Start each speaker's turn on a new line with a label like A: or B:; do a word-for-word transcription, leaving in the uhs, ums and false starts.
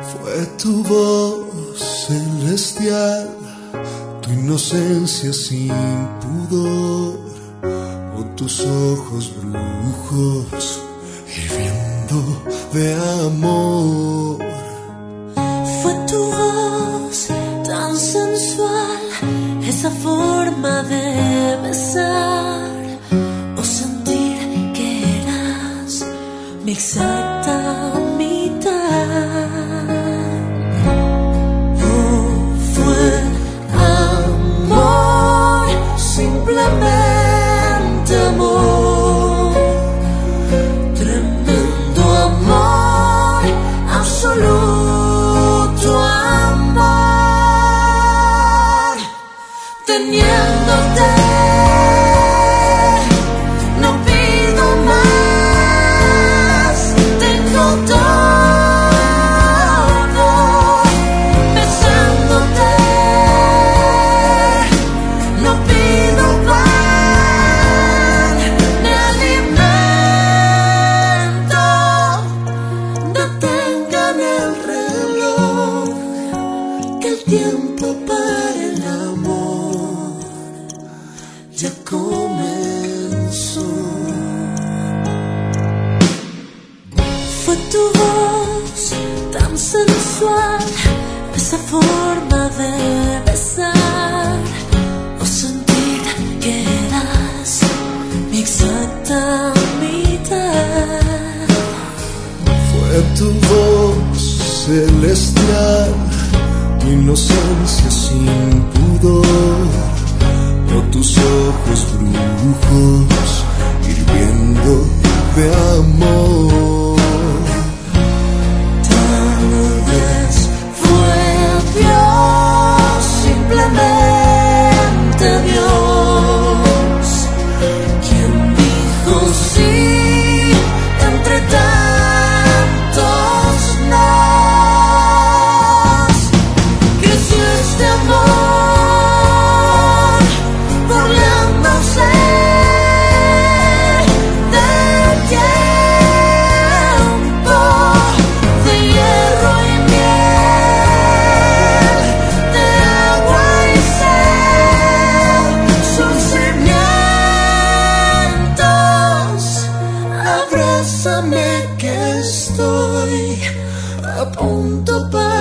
A: Fue tu voz celestial, tu inocencia sin pudor, o tus ojos brujos hirviendo de amor.
B: Fue tu voz tan sensual, esa forma de besar o sentir que eras mi exacta mitad. Oh, fue amor, simplemente amor, tremendo amor, absoluto amor, teniéndote. No pido más, tengo todo, besándote. No pido pan ni alimento, detengan el reloj, que el tiempo para el amor ya comenzó. Fue tu voz tan sensual, esa forma de besar o sentir que eras mi exacta mitad.
A: Fue tu voz celestial, tu inocencia sin pudor, o tus ojos brujos hirviendo de amor.
B: Tal vez fue Dios, simplemente Dios, quien dijo sí entre tantos nos. Creció este amor burlándose del tiempo, de hierro y miel, de agua y sal, sus cimientos. Abrázame que estoy a punto para